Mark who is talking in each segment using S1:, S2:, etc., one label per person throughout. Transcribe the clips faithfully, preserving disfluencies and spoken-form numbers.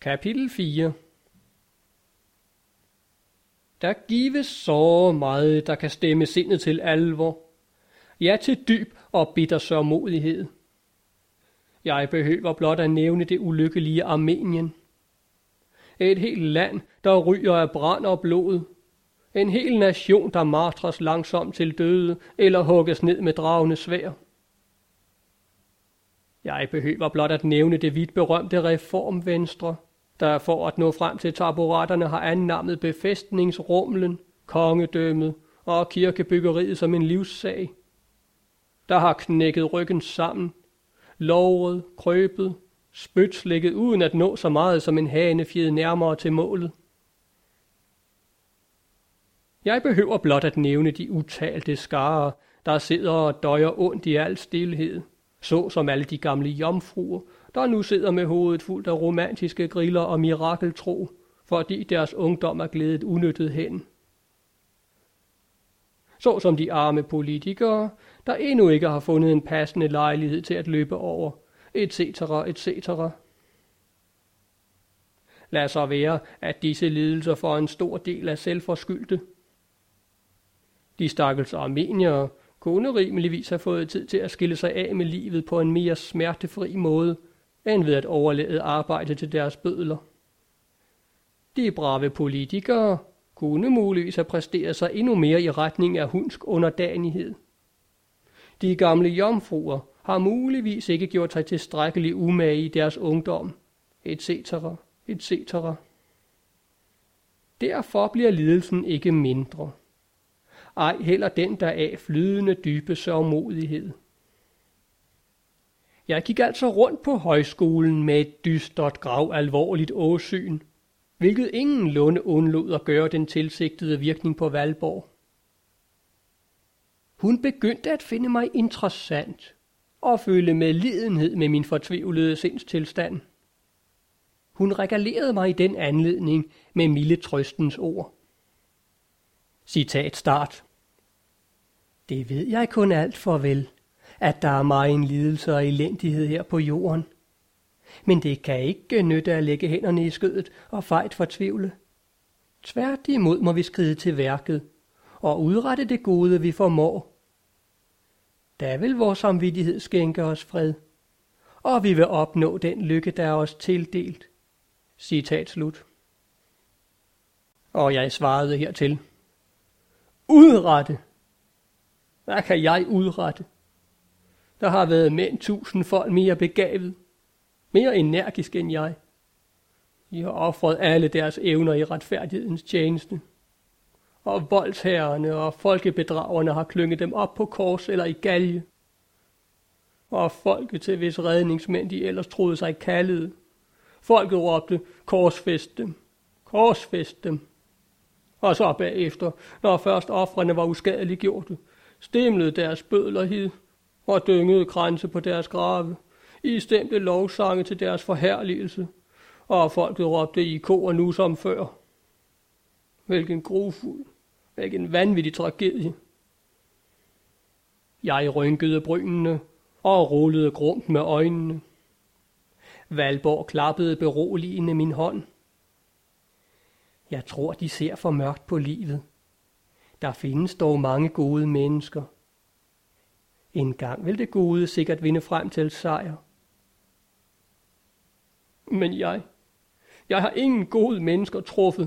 S1: Kapitel fire. Der gives så meget, der kan stemme sindet til alvor, ja til dyb og bitter sørgmodighed. Jeg behøver blot at nævne det ulykkelige Armenien. Et helt land, der ryger af brand og blod. En hel nation, der martres langsomt til døde eller hugges ned med dragende sværd. Jeg behøver blot at nævne det vidt berømte reformvenstre, der for at nå frem til taburetterne har annammet befæstningsrumlen, kongedømmet og kirkebyggeriet som en livssag. Der har knækket ryggen sammen, låret, krøbet, spytslikket uden at nå så meget som en hanefjed nærmere til målet. Jeg behøver blot at nævne de utalte skarer, der sidder og døjer ondt i al stilhed, så som alle de gamle jomfruer, der nu sidder med hovedet fuldt af romantiske griller og mirakeltro, fordi deres ungdom er glædet unyttet hen. Så som de arme politikere, der endnu ikke har fundet en passende lejlighed til at løbe over, et cetera, et cetera. Lad så være, at disse lidelser for en stor del er selvforskyldte. De stakkels armeniere kunne rimeligvis have fået tid til at skille sig af med livet på en mere smertefri måde, end ved at overlade arbejde til deres bødler. De brave politikere kunne muligvis have præsteret sig endnu mere i retning af hundsk underdanighed. De gamle jomfruer har muligvis ikke gjort sig tilstrækkelig umage i deres ungdom, et cetera, et cetera. Derfor bliver lidelsen ikke mindre. Ej heller den deraf flydende dybe sørgmodighed. Jeg gik altså rundt på højskolen med et dystert grav alvorligt åsyn, hvilket ingenlunde undlod at gøre den tilsigtede virkning på Valborg. Hun begyndte at finde mig interessant og føle medlidenhed med min fortvivlede sindstilstand. Hun regalerede mig i den anledning med milde trøstens ord. Citat start. Det ved jeg kun alt for vel, at der er megen lidelse og elendighed her på jorden. Men det kan ikke nytte at lægge hænderne i skødet og fejt fortvivle. Tværtimod må vi skride til værket og udrette det gode, vi formår. Da vil vores samvittighed skænke os fred, og vi vil opnå den lykke, der er os tildelt. Citat slut. Og jeg svarede hertil. Udrette? Hvad kan jeg udrette? Der har været mænd tusindfold mere begavet, mere energisk end jeg. De har offret alle deres evner i retfærdighedens tjeneste. Og voldsherrerne og folkebedragerne har klynget dem op på kors eller i galge. Og folket, til hvis redningsmænd de ellers troede sig kaldede. Folket råbte, korsfæst dem, korsfæst dem. Og så bagefter, når først ofrene var uskadeliggjorte, stemlede deres bødler hid og dyngede kranse på deres grave, i stemte lovsange til deres forherligelse, og folket råbte i kor nu som før. Hvilken grufuld, hvilken vanvittig tragedie. Jeg rynkede brynene og rullede grumt med øjnene. Valborg klappede beroligende min hånd. Jeg tror, de ser for mørkt på livet. Der findes dog mange gode mennesker. En gang vil det gode sikkert vinde frem til sejr. Men jeg, jeg har ingen gode mennesker truffet.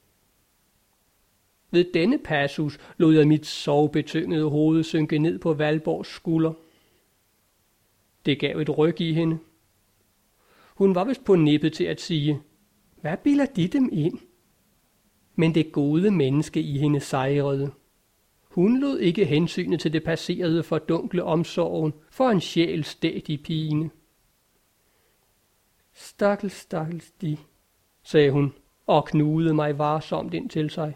S1: Ved denne passus lod jeg mit sorgbetyngede hoved synke ned på Valborgs skulder. Det gav et ryk i hende. Hun var vist på nippet til at sige, hvad bilder de dem ind? Men det gode menneske i hende sejrede. Hun lod ikke hensynet til det passerede fordunkle omsorgen for en sjæl stædig pine. Stakkels, stakkels de, sagde hun og knugede mig varsomt ind til sig.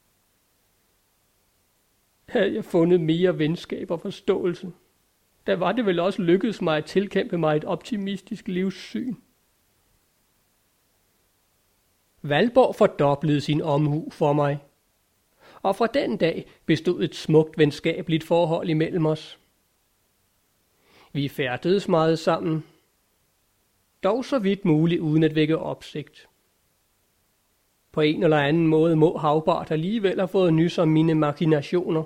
S1: Havde jeg fundet mere venskab og forståelse, da var det vel også lykkedes mig at tilkæmpe mig et optimistisk livssyn. Valborg fordoblede sin omhu for mig, og fra den dag bestod et smukt venskabeligt forhold imellem os. Vi færdedes meget sammen. dog så vidt muligt uden at vække opsigt. På en eller anden måde må Hagbart alligevel have fået nys om mine machinationer.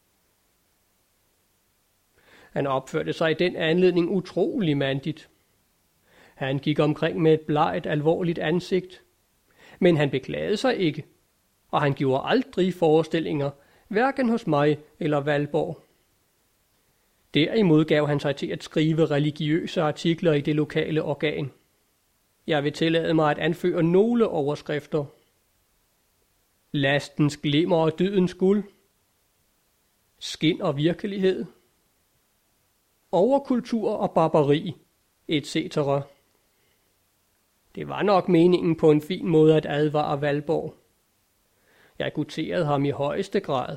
S1: Han opførte sig i den anledning utrolig mandigt. Han gik omkring med et bleget, alvorligt ansigt, men han beklagede sig ikke, og han gjorde aldrig forestillinger, hverken hos mig eller Valborg. Derimod gav han sig til at skrive religiøse artikler i det lokale organ. Jeg vil tillade mig at anføre nogle overskrifter. Lastens glimmer og dydens guld. Skin og virkelighed. Overkultur og barbari, et cetera. Det var nok meningen på en fin måde at advare Valborg. Jeg gutterede ham i højeste grad.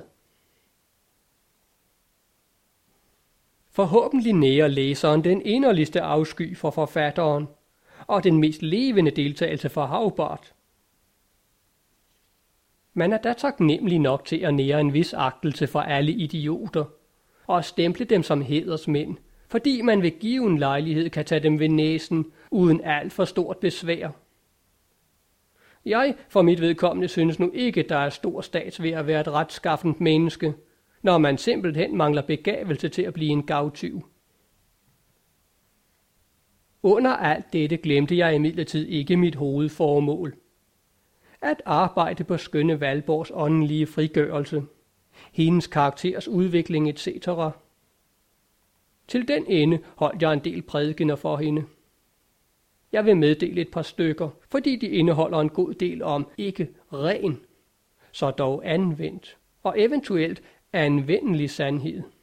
S1: Forhåbentlig nærer læseren den inderligste afsky for forfatteren, og den mest levende deltagelse for Hagbart. Man er da taknemmelig nok til at nære en vis agtelse for alle idioter, og stemple dem som hædersmænd, fordi man ved given lejlighed kan tage dem ved næsen uden alt for stort besvær. Jeg for mit vedkommende synes nu ikke, der er stor stats ved at være et retskaffent menneske, når man simpelthen mangler begavelse til at blive en gavtyv. Under alt dette glemte jeg imidlertid ikke mit hovedformål. At arbejde på skønne Valborgs åndelige frigørelse, hendes karakters udvikling et cetera. Til den ende holdt jeg en del prædikener for hende. Jeg vil meddele et par stykker, fordi de indeholder en god del om ikke ren, så dog anvendt og eventuelt anvendelig sandhed.